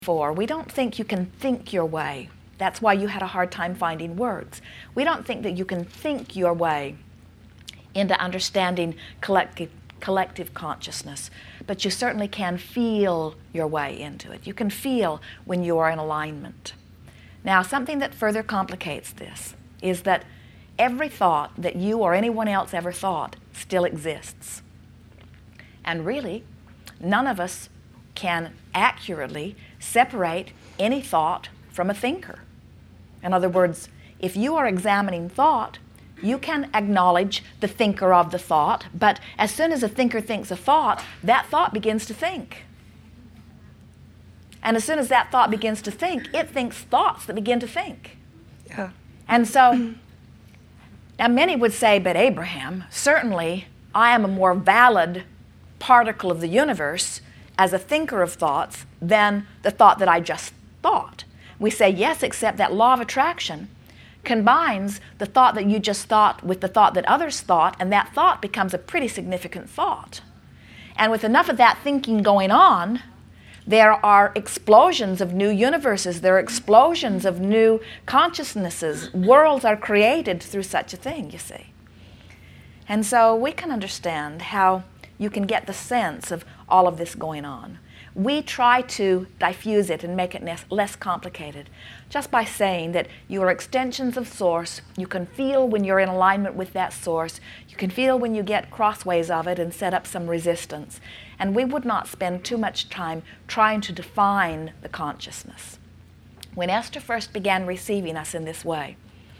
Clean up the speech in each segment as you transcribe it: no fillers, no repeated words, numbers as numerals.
before, we don't think you can think your way. That's why you had a hard time finding words. We don't think that you can think your way into understanding collective consciousness, but you certainly can feel your way into it. You can feel when you are in alignment. Now, something that further complicates this is that every thought that you or anyone else ever thought still exists. And really, none of us can accurately separate any thought from a thinker. In other words, if you are examining thought, you can acknowledge the thinker of the thought, but as soon as a thinker thinks a thought, that thought begins to think. And as soon as that thought begins to think, it thinks thoughts that begin to think. Yeah. And so, now many would say, but Abraham, certainly I am a more valid particle of the universe as a thinker of thoughts than the thought that I just thought. We say, yes, except that law of attraction combines the thought that you just thought with the thought that others thought, and that thought becomes a pretty significant thought. And with enough of that thinking going on, there are explosions of new universes, there are explosions of new consciousnesses. Worlds are created through such a thing, you see. And so we can understand how you can get the sense of all of this going on. We try to diffuse it and make it less complicated just by saying that you are extensions of Source. You can feel when you're in alignment with that Source. You can feel when you get crossways of it and set up some resistance. And we would not spend too much time trying to define the consciousness. When Esther first began receiving us in this way,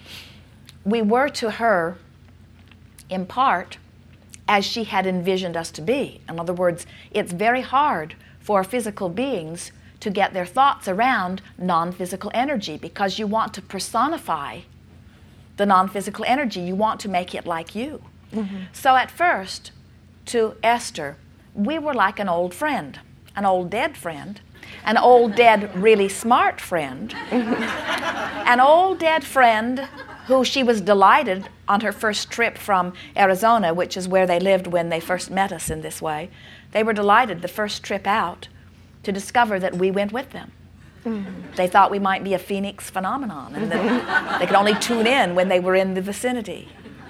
we were to her, in part, as she had envisioned us to be. In other words, it's very hard for physical beings to get their thoughts around non-physical energy because you want to personify the non-physical energy. You want to make it like you. Mm-hmm. So at first, to Esther, we were like an old friend, an old dead friend, an old dead really smart friend, an old dead friend who she was delighted on her first trip from Arizona, which is where they lived when they first met us in this way. They were delighted the first trip out to discover that we went with them. Mm-hmm. They thought we might be a Phoenix phenomenon and that they could only tune in when they were in the vicinity.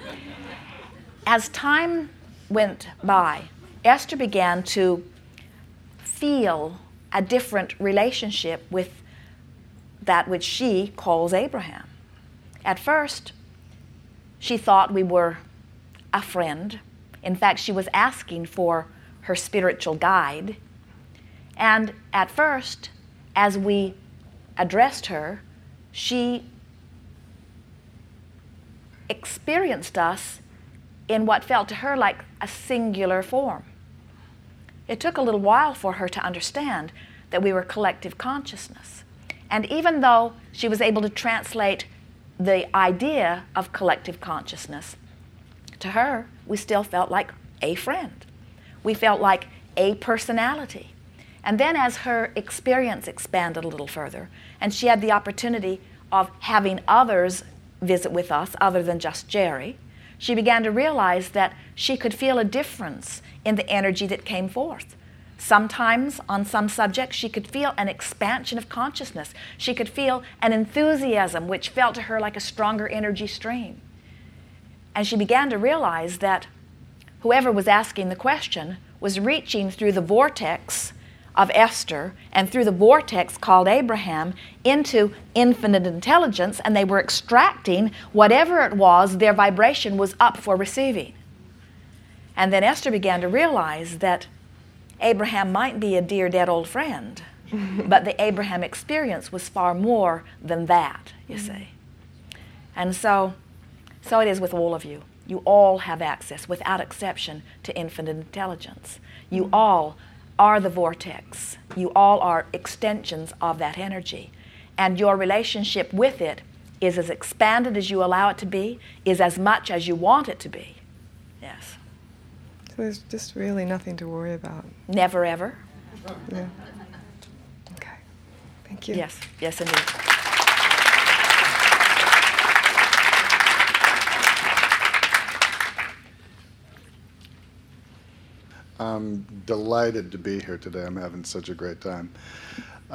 As time went by, Esther began to feel a different relationship with that which she calls Abraham. At first, she thought we were a friend. In fact, she was asking for her spiritual guide. And at first, as we addressed her, she experienced us in what felt to her like a singular form. It took a little while for her to understand that we were collective consciousness. And even though she was able to translate the idea of collective consciousness, to her, we still felt like a friend. We felt like a personality. And then as her experience expanded a little further, and she had the opportunity of having others visit with us other than just Jerry, she began to realize that she could feel a difference in the energy that came forth. Sometimes, on some subjects, she could feel an expansion of consciousness. She could feel an enthusiasm which felt to her like a stronger energy stream. And she began to realize that whoever was asking the question was reaching through the vortex of Esther and through the vortex called Abraham into infinite intelligence, and they were extracting whatever it was their vibration was up for receiving. And then Esther began to realize that Abraham might be a dear dead old friend, but the Abraham experience was far more than that, you see. And so it is with all of you. You all have access, without exception, to infinite intelligence. You all are the vortex. You all are extensions of that energy. And your relationship with it is as expanded as you allow it to be, is as much as you want it to be. Yes. So there's just really nothing to worry about. Never, ever. Yeah. Okay. Thank you. Yes. Yes, indeed. I'm delighted to be here today. I'm having such a great time.